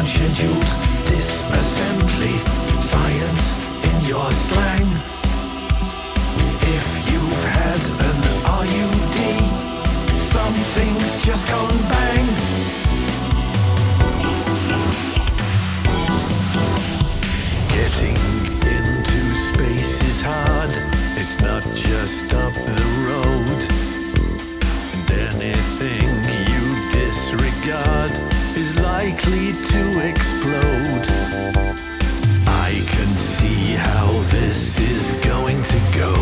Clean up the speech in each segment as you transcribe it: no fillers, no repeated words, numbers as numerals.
unscheduled disassembly, science in your slang. If you've had an RUD, something's just gone bang. Getting into space is hard, it's not just up the road. And anything you disregard is likely to explode. I can see how this is going to go.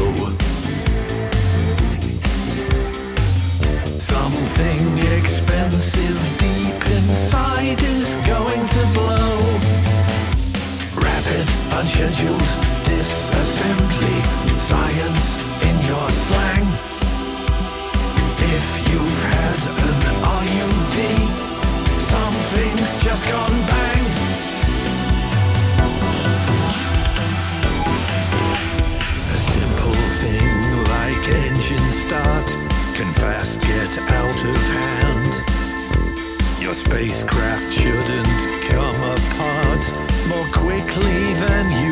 Something expensive deep inside is going to blow. Rapid, unscheduled disassembly, science in your slang. If you've had an RUD, something's just gone bang. A simple thing like engine start can fast get out of hand. Your spacecraft shouldn't come apart more quickly than you